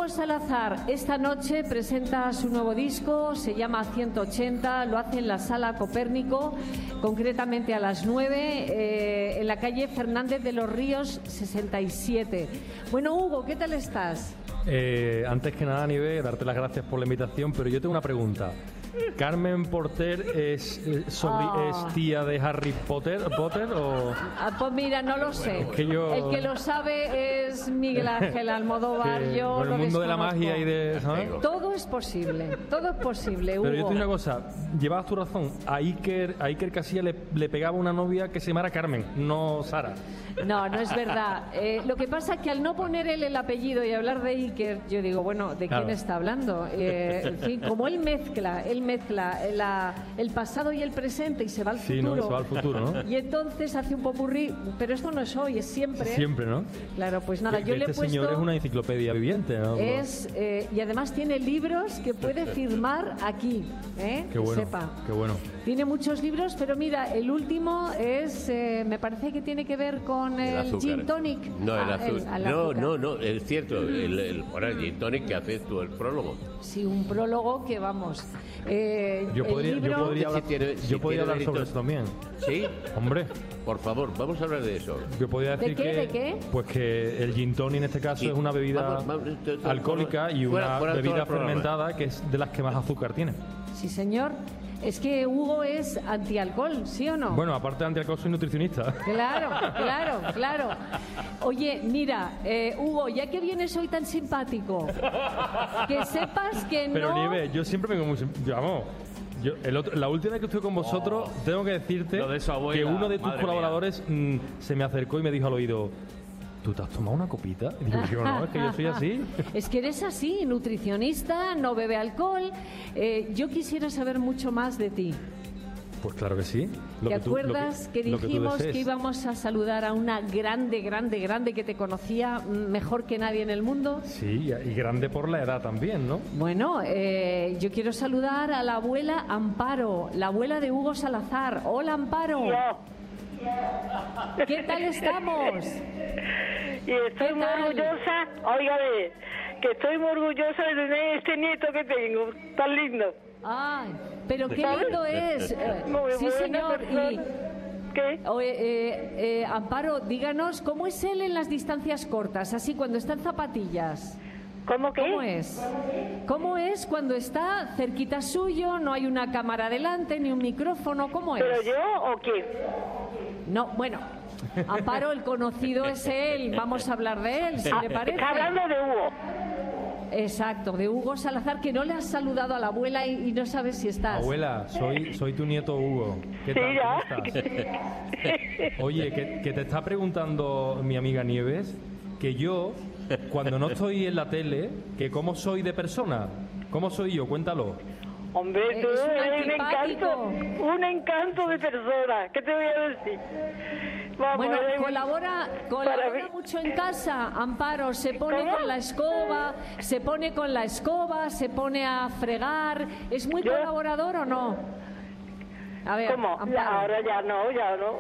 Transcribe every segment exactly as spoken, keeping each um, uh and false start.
Salazar esta noche presenta su nuevo disco, se llama ciento ochenta, lo hace en la Sala Copérnico, concretamente a las nueve, eh, en la calle Fernández de los Ríos sesenta y siete. Bueno, Hugo, ¿qué tal estás? Eh, antes que nada, Nive, darte las gracias por la invitación, pero yo tengo una pregunta. ¿Carmen Porter es, eh, sobri oh. es tía de Harry Potter, Potter o...? Ah, pues mira, no lo sé. Es que yo... El que lo sabe es Miguel Ángel Almodóvar. Que, yo con el lo mundo desconozco. de la magia y de... ¿sabes? Todo es posible, todo es posible, Hugo. Pero yo te digo una cosa, llevabas tu razón. A Iker, a Iker Casillas le, le pegaba una novia que se llamara Carmen, no Sara. No, no es verdad. Eh, lo que pasa es que al no poner él el apellido y hablar de Iker, yo digo, bueno, ¿de claro. quién está hablando? Eh, en fin, como él mezcla, él mezcla la, el pasado y el presente y se va al sí, futuro. ¿no? Se va al futuro, ¿no? Y entonces hace un popurrí, pero esto no es hoy, es siempre. Siempre, ¿no? Claro, pues nada, que, yo que le este he puesto... señor es una enciclopedia viviente, ¿no? Es, eh, y además tiene libros que puede firmar aquí, ¿eh? Qué bueno, que sepa. qué bueno. Tiene muchos libros, pero mira, el último es, eh, me parece que tiene que ver con el, el gin tonic. No, el ah, azul. el, no, no, no, es cierto, el, el, bueno, el gin tonic que haces tú, el prólogo. Sí, un prólogo que vamos. Eh, yo podría, libro... yo podría hablar, si tiene, si yo podría hablar sobre delito. eso también. ¿Sí? Hombre. Por favor, vamos a hablar de eso. Yo podría decir ¿De qué? que, ¿De qué? pues que el gin tonic en este caso sí. es una bebida vamos, vamos, to, to, alcohólica y fuera, una fuera bebida fermentada que es de las que más azúcar tiene. Sí, señor. Es que Hugo es antialcohol, ¿sí o no? Bueno, aparte de antialcohol, soy nutricionista. Claro, claro, claro. Oye, mira, eh, Hugo, ya que vienes hoy tan simpático, que sepas que no... Pero Nieve, yo siempre vengo muy... Yo, vamos... Yo, el otro, la última vez que estuve con vosotros, oh, tengo que decirte de abuela, que uno de tus colaboradores mmm, se me acercó y me dijo al oído: ¿tú te has tomado una copita? Y digo, yo no, es que yo soy así. Es que eres así, nutricionista, no bebe alcohol. Eh, yo quisiera saber mucho más de ti. Pues claro que sí. Lo ¿Te que tú, acuerdas lo que, que, que dijimos que, que íbamos a saludar a una grande, grande, grande que te conocía mejor que nadie en el mundo? Sí, y grande por la edad también, ¿no? Bueno, eh, yo quiero saludar a la abuela Amparo, la abuela de Hugo Salazar. Hola, Amparo. ¿Qué tal estamos? Y estoy muy orgullosa, óigame, que estoy muy orgullosa de tener este nieto que tengo, tan lindo. Ay, pero qué lindo es. Muy sí, señor. Y, ¿qué? O, eh, eh, Amparo, díganos, ¿cómo es él en las distancias cortas? Así, cuando está en zapatillas. ¿Cómo qué? ¿Cómo es? ¿Cómo es cuando está cerquita suyo, no hay una cámara delante, ni un micrófono? ¿Cómo es? ¿Pero yo o qué? No, bueno, Amparo, el conocido es él. Vamos a hablar de él, si ah, le parece. Está hablando de Hugo. Exacto, de Hugo Salazar, que no le has saludado a la abuela y, y no sabes si estás. Abuela, soy soy tu nieto Hugo. ¿Qué sí, tal? ya. ¿Cómo estás? Oye, que, que te está preguntando mi amiga Nieves que yo, cuando no estoy en la tele, que cómo soy de persona. ¿Cómo soy yo? Cuéntalo. Hombre, tú es un eres un encanto, un encanto de persona. ¿Qué te voy a decir? Vamos, bueno, eh, colabora, colabora mucho en casa, Amparo. Se pone ¿Cómo? con la escoba, se pone con la escoba, se pone a fregar. ¿Es muy ¿Yo? colaborador o no? A ver, ¿cómo? Amparo. Ahora ya no, ya no.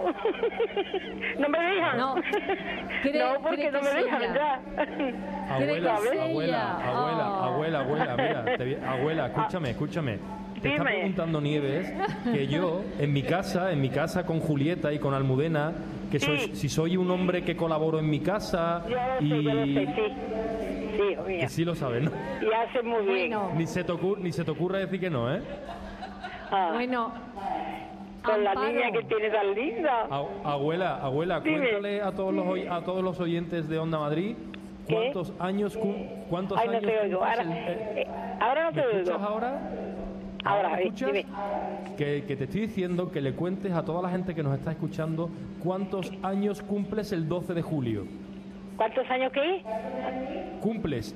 ¿No me dejan? No, cree, no porque cree no me dejan ella. ya. Abuela, que abuela, abuela, oh. abuela, abuela, mira, te vi- abuela, escúchame, escúchame. Te está Dime. preguntando Nieves que yo, en mi casa, en mi casa con Julieta y con Almudena, que soy, Sí. si soy un hombre que colaboro en mi casa Yo lo y sé, yo lo sé, sí. Sí, mira. que sí lo sabes, ¿no? Y hace muy bien. Bueno, Ni se te ocurre, ni se te ocurra decir que no, ¿eh? Ah, bueno. con la Amparo. niña que tiene tan linda. A- abuela, abuela, Dime. cuéntale a todos los oy- a todos los oyentes de Onda Madrid ¿Qué? cuántos años cum- cuántos Ay, no años te oigo. cumples Ahora, el- eh, eh, ahora no ¿Me te escuchas oigo. ahora? Ahora, ¿Me eh, escuchas? dime. Que, que te estoy diciendo que le cuentes a toda la gente que nos está escuchando cuántos años cumples el doce de julio. ¿Cuántos años qué? Cumples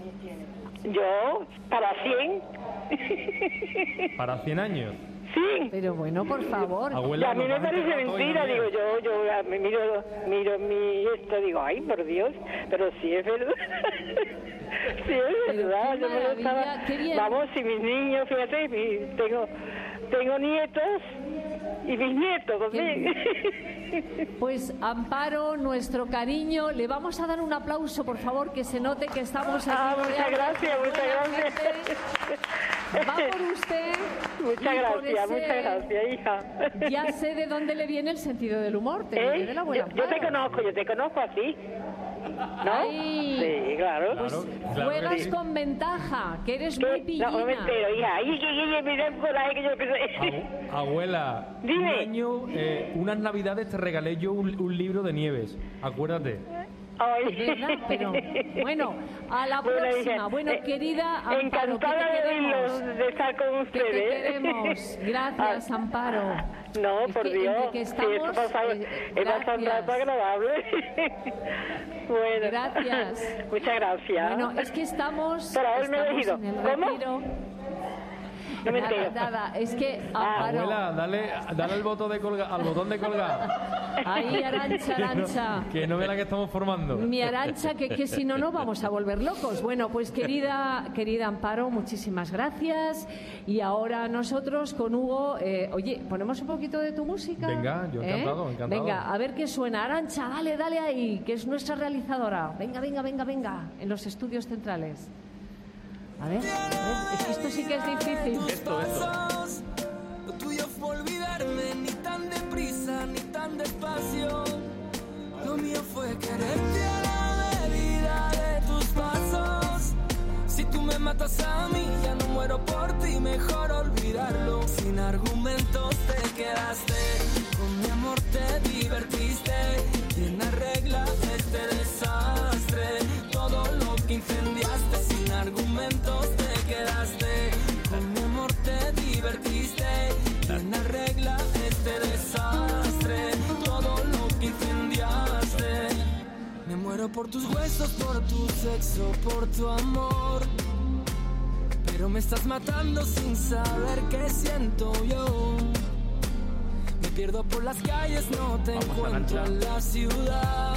Yo, para cien. para cien años. Sí. Pero bueno, por favor. Y Abuela, a mí nos me vas a parece enterrar hoy, mentira, Javier. digo yo, yo ya me miro, miro mi esto, digo, ay, por Dios, pero sí es verdad. Sí es Pero verdad, qué yo me lo maravilla, estaba... qué bien. Vamos, si mis niños, fíjate, mi- tengo, tengo nietos Y mis nietos también. Pues Amparo, nuestro cariño, le vamos a dar un aplauso, por favor, que se note que estamos aquí. Ah, muchas gracias, muchas gracias. Va por usted. Muchas gracias, ese... muchas gracias, hija. Ya sé de dónde le viene el sentido del humor, te ¿Eh? viene de la buena yo, yo te conozco, yo te conozco así. ¿No? Ay, sí, claro. Pues claro, claro juegas que sí. con ventaja, que eres ¿Qué? muy pillina. No, no me entero, hija. Ay, que, que, me da coraje que yo que sé. Abu- abuela, Dime. un año, eh, unas navidades te regalé yo un, un libro de Nieves, acuérdate. Ay. ¿Verdad? Pero, bueno, a la Bueno, próxima. hija, Bueno, eh, querida Amparo, encantada que te de queremos. verlos, de estar con Que te ustedes. queremos. Gracias, Ah, Amparo. No, Es por que Dios, entre que sí, estamos, eso pasaba, eh, he pasado un rato gracias. agradable. Bueno. Gracias. Muchas gracias. Bueno, es que estamos, Pero hoy me he estamos elegido. en el ¿Cómo? retiro. No me Nada, entero. nada, es que Amparo. Abuela, dale, dale al, botón de colga, al botón de colgar. Ahí, Arancha, Arancha. Que no ve la que estamos formando. Mi Arancha, que, que si no, no vamos a volver locos. Bueno, pues querida, querida Amparo, muchísimas gracias. Y ahora nosotros con Hugo, eh, oye, ¿ponemos un poquito de tu música? Venga, yo encantado, ¿Eh? encantado. Venga, a ver qué suena. Arancha, dale, dale ahí, que es nuestra realizadora. Venga, venga, venga, venga, en los estudios centrales. A ver, a ver, es que esto sí que es difícil. Esto, esto. Lo tuyo fue olvidarme, ni tan deprisa, ni tan despacio. Lo mío fue quererte a la medida de tus pasos. Si tú me matas a mí, ya no muero por ti, mejor olvidarlo. Sin argumentos te quedaste, con mi amor te divertiste. ¿Quién arregla este desastre? Todo lo que incendiaste, sin argumentos te quedaste. Con mi amor te divertiste. ¿Quién arregla este desastre? Todo lo que incendiaste. Me muero por tus huesos, por tu sexo, por tu amor. Pero me estás matando sin saber qué siento yo. Me pierdo por las calles, no te Vamos, encuentro Arancha. en la ciudad.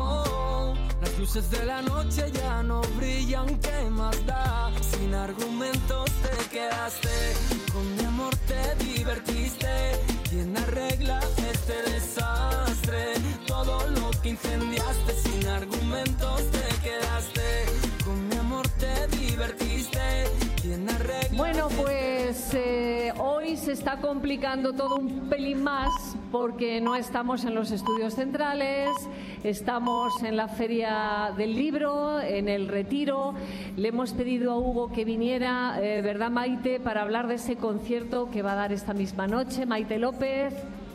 Oh, las luces de la noche ya no brillan, ¿qué más da? Sin argumentos te quedaste, con mi amor te divertiste. ¿Quién arregla este desastre? Todo lo que incendiaste, sin argumentos te quedaste. Con mi amor te divertiste. ¿Quién arregla? Bueno, pues eh, hoy se está complicando todo un pelín más porque no estamos en los estudios centrales, estamos en la Feria del Libro, en el Retiro. Le hemos pedido a Hugo que viniera, eh, ¿verdad, Maite?, para hablar de ese concierto que va a dar esta misma noche. Maite López.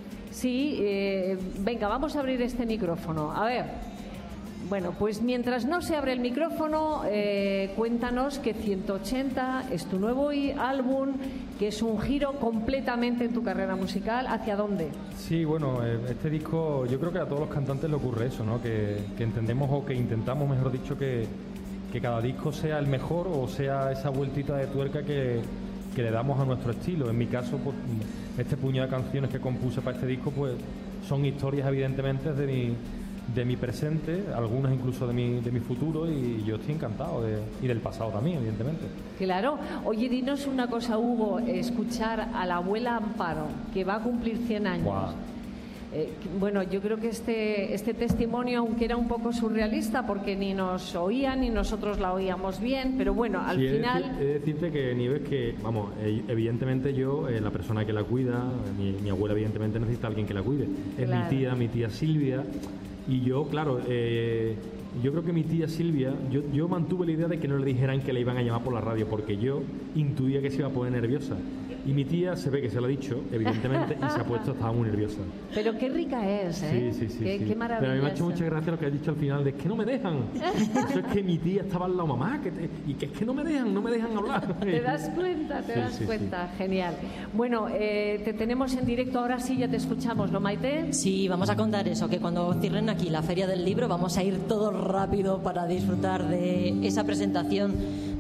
Sí, eh, venga, vamos a abrir este micrófono. A ver. Bueno, pues mientras no se abre el micrófono, eh, cuéntanos que ciento ochenta es tu nuevo i- álbum, que es un giro completamente en tu carrera musical. ¿Hacia dónde? Sí, bueno, eh, este disco, yo creo que a todos los cantantes le ocurre eso, ¿no? Que, que entendemos o que intentamos, mejor dicho, que, que cada disco sea el mejor o sea esa vueltita de tuerca que, que le damos a nuestro estilo. En mi caso, pues, este puñado de canciones que compuse para este disco, pues son historias evidentemente de mi, de mi presente, algunas incluso de mi, de mi futuro, y yo estoy encantado de, y del pasado también, evidentemente. Claro. Oye, dinos una cosa, Hugo, escuchar a la abuela Amparo, que va a cumplir cien años. Guau. Eh, bueno, yo creo que este, este testimonio, aunque era un poco surrealista, porque ni nos oían ni nosotros la oíamos bien, pero bueno, al Sí, he de final... decir- he de decirte que Nieves, que, vamos, eh, evidentemente yo, eh, la persona que la cuida, mi, mi abuela evidentemente necesita a alguien que la cuide. Es Claro. mi tía, mi tía Silvia, y yo, claro, eh, yo creo que mi tía Silvia, yo, yo mantuve la idea de que no le dijeran que le iban a llamar por la radio, porque yo intuía que se iba a poner nerviosa. Y mi tía se ve que se lo ha dicho, evidentemente, y se ha puesto, estaba muy nerviosa. Pero qué rica es, ¿eh? Sí, sí, sí. Qué, sí. qué maravilla. Pero a mí me ha hecho eso. mucha gracia lo que has dicho al final, de es que no me dejan. Eso es que mi tía estaba al lado, mamá, que te- y que es que no me dejan, no me dejan hablar. ¿Te das cuenta? ¿Te Sí, das sí, sí. cuenta? Genial. Bueno, eh, te tenemos en directo, ahora sí ya te escuchamos, ¿no, Maite? Sí, vamos a contar eso, que cuando cierren aquí la Feria del Libro vamos a ir todo rápido para disfrutar de esa presentación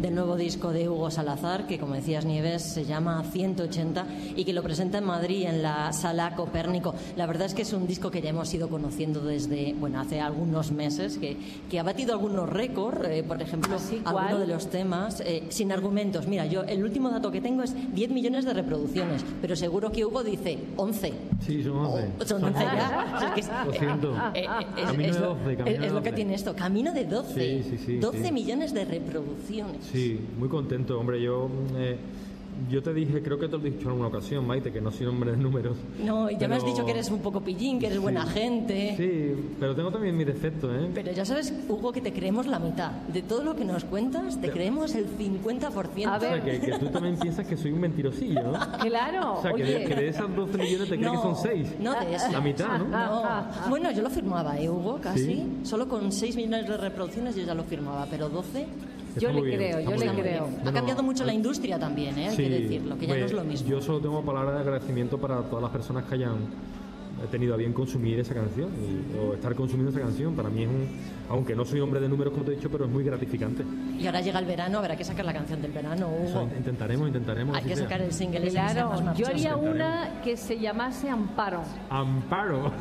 del nuevo disco de Hugo Salazar, que como decías, Nieves, se llama ciento ochenta y que lo presenta en Madrid en la Sala Copérnico. La verdad es que es un disco que ya hemos ido conociendo desde, bueno, hace algunos meses, que, que ha batido algunos récords, eh, por ejemplo, ¿Así, alguno de los temas, eh, sin argumentos. Mira, yo el último dato que tengo es diez millones de reproducciones, pero seguro que Hugo dice once. Sí, son once. Oh, son once ya. O sea, que es, Lo siento. eh, eh, es, Camino es de lo- doce, camino es- de es lo que doce. tiene esto. Camino de doce. Sí, sí, sí, doce sí. millones de reproducciones. Sí, muy contento, hombre. Yo eh, yo te dije, creo que te lo he dicho en alguna ocasión, Maite, que no soy hombre de números. No, y ya me has pero- dicho que eres un poco pillín, que eres buena gente. Sí, pero tengo también mis defectos, ¿eh? Pero ya sabes, Hugo, que te creemos la mitad. De todo lo que nos cuentas, te creemos el cincuenta por ciento. A O sea, ver. que, que tú también piensas que soy un mentirosillo, ¿no? Claro, O sea, que oye. de, que de esas doce millones te crees que son seis. No, de eso. La mitad, ¿no? No. Bueno, yo lo firmaba, ¿eh, Hugo? Casi. ¿Sí? Solo con seis millones de reproducciones yo ya lo firmaba, pero doce... Yo Está le muy bien, creo, está yo muy le bien. creo. Ha Bueno, cambiado mucho la industria también, ¿eh? Hay Sí, que decirlo, que ya no pues, es lo mismo. Yo solo tengo palabras de agradecimiento para todas las personas que hayan tenido a bien consumir esa canción y- o estar consumiendo esa canción. Para mí es un, aunque no soy hombre de números como te he dicho, pero es muy gratificante. Y ahora llega el verano, habrá que sacar la canción del verano, Eso Hugo. intentaremos, intentaremos. Hay así que sea. sacar el single ese que sea Claro, más yo marchoso. haría una que se llamase Amparo. Amparo.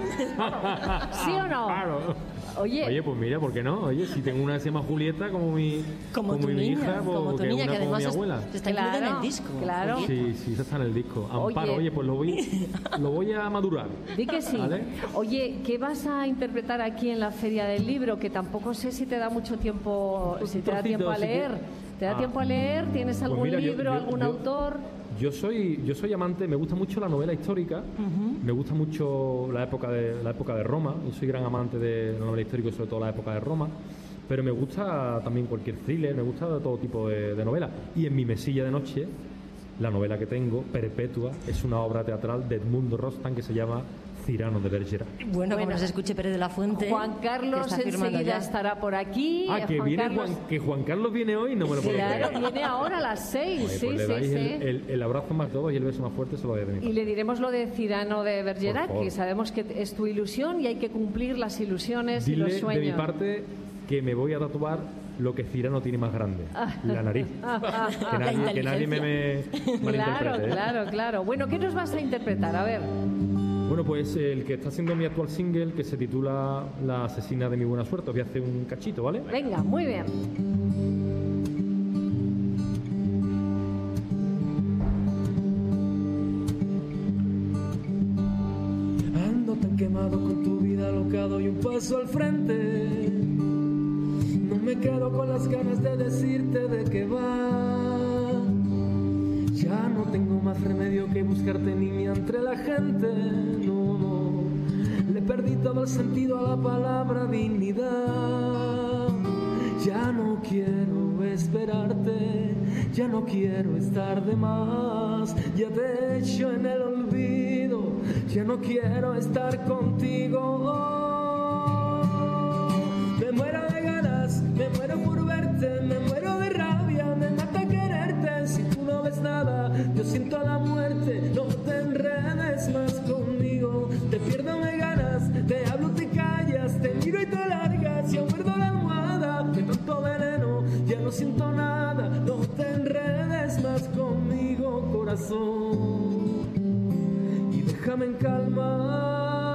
¿Sí o no? Amparo. Oye. Oye, pues mira, ¿por qué no? Oye, si tengo una que se llama Julieta como mi, Como tu mi niña, hija, pues, como tu que niña, una que como además mi es- abuela. está incluida en Claro, el disco. claro. Julieta. Sí, sí, esa está en el disco. Amparo, Oye. oye, pues lo voy, lo voy a madurar. Di que sí. ¿Vale? Oye, ¿qué vas a interpretar aquí en la Feria del Libro? Que tampoco sé si te da mucho tiempo, Un si te da trocito, tiempo a si leer. quieres. ¿Te da Ah. tiempo a leer? ¿Tienes Pues algún mira, yo- libro, yo- algún yo- autor? Yo soy, yo soy amante, me gusta mucho la novela histórica, me gusta mucho la época de la época de Roma, yo soy gran amante de la novela histórica, sobre todo la época de Roma, pero me gusta también cualquier thriller, me gusta todo tipo de, de novela. Y en mi mesilla de noche, la novela que tengo, Perpetua, es una obra teatral de Edmundo Rostand que se llama Cyrano de Bergerac. Bueno, como Bueno. nos escuche Pérez de la Fuente. Juan que Carlos está firmando enseguida ya. estará por aquí. Ah, que Juan viene Carlos- Juan, que Juan Carlos viene hoy, no me lo puedo Claro, creer. viene ahora a las seis. Oye, sí, pues le sí, dais sí. el, el- el abrazo más todo y el beso más fuerte se lo doy de mi Y parte. le diremos lo de Cyrano de Por Bergerac, favor. que sabemos que es tu ilusión y hay que cumplir las ilusiones y Dile los de mi sueños. parte que me voy a tatuar lo que Cyrano tiene más grande, la nariz. que, nadie, que nadie me, me Claro, malinterprete. ¿eh? claro, claro. Bueno, ¿qué nos vas a interpretar? A ver. Bueno, pues el que está siendo mi actual single, que se titula La asesina de mi buena suerte. Os voy a hacer un cachito, ¿vale? Venga, muy bien. Ando tan quemado con tu vida alocado y un paso al frente. No me quedo con las ganas de decirte de qué va. Ya no tengo más remedio que buscarte, niña, entre la gente. No, no. Le perdí todo el sentido a la palabra dignidad. Ya no quiero esperarte, ya no quiero estar de más. Ya te he hecho en el olvido, ya no quiero estar contigo. Me muero de ganas, me muero por verte, me muero de rabia, me mata quererte. Si tú no ves nada, yo siento la muerte. No te enredes más conmigo, te pierdo de ganas, te hablo, te callas, te miro y te largas. Yo muerdo la almohada, de tanto veneno, ya no siento nada. No te enredes más conmigo, corazón, y déjame en calma.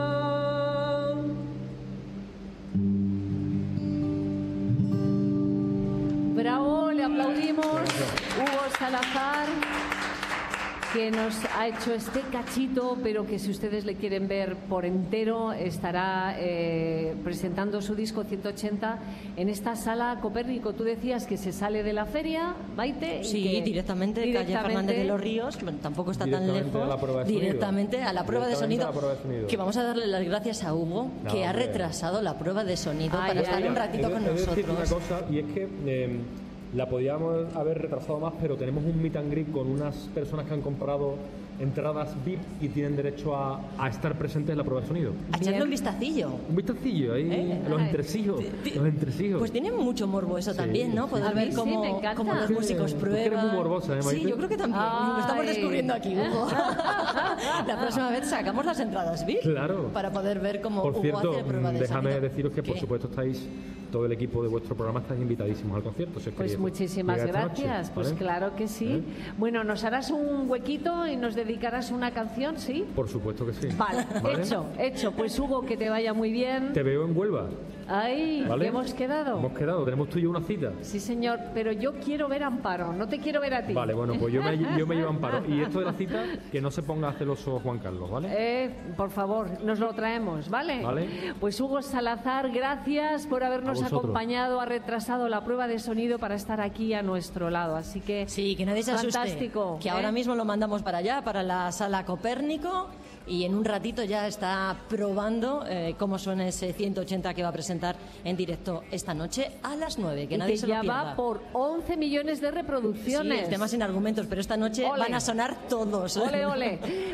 Bravo, le aplaudimos. Hugo Salazar, que nos ha hecho este cachito, pero que si ustedes le quieren ver por entero, estará eh, presentando su disco ciento ochenta en esta Sala Copérnico. Tú decías que se sale de la feria, Maite. y Sí, que directamente, calle directamente- Fernández de los Ríos, bueno, tampoco está tan Directamente lejos. a la prueba de sonido. directamente a la prueba de Directamente sonido. a la prueba de sonido. Que vamos a darle las gracias a Hugo, No, que ha hombre. retrasado la prueba de sonido Ay, para ay, estar ay. un ratito He de- con he de decir nosotros. una cosa, y es que eh, la podíamos haber retrasado más, pero tenemos un meet and greet con unas personas que han comprado entradas V I P y tienen derecho a, a estar presentes en la prueba de sonido. A echarle un vistacillo. Un vistacillo ahí, Eh, los ay. entresijos, Ti- ti- los entresijos. Pues tiene mucho morbo eso también, ¿no? Poder A mí ver sí, cómo, me encanta. cómo los Tú músicos que eres prueban. muy morbosa, ¿eh, Sí, Maite? yo creo que también. Lo estamos Ay. descubriendo aquí, Hugo. La próxima vez sacamos las entradas V I P Claro. para poder ver cómo Por Hugo cierto, hace prueba de déjame sonido. deciros que por ¿Qué? supuesto estáis todo el equipo de vuestro programa estáis invitadísimos al concierto. Si os Pues queréis muchísimas llegar esta gracias, noche, pues ¿vale? claro que sí. ¿Eh? Bueno, ¿nos harás un huequito y nos dedicarás una canción, sí? Por supuesto que sí. Vale, ¿Vale? hecho, hecho. Pues Hugo, que te vaya muy bien. Te veo en Huelva. Ay, ¿Vale? ¿qué hemos quedado? Hemos quedado, tenemos tú y yo una cita. Sí, señor, pero yo quiero ver a Amparo, no te quiero ver a ti. Vale, bueno, pues yo me, yo me llevo a Amparo. Y esto de la cita, que no se ponga celoso Juan Carlos, ¿vale? Eh, por favor, nos lo traemos, ¿vale? Vale. Pues Hugo Salazar, gracias por habernos A vosotros. acompañado, ha retrasado la prueba de sonido para estar aquí a nuestro lado, así que Sí, que nadie se asuste. fantástico. Que ¿eh? ahora mismo lo mandamos para allá, para la sala Copérnico, y en un ratito ya está probando eh, cómo suena ese ciento ochenta que va a presentar en directo esta noche a las nueve. Que Y nadie que se lo ya pierda. va por once millones de Sí, reproducciones. el tema sin argumentos, pero esta noche Ole. van a sonar todos. Ole, ole.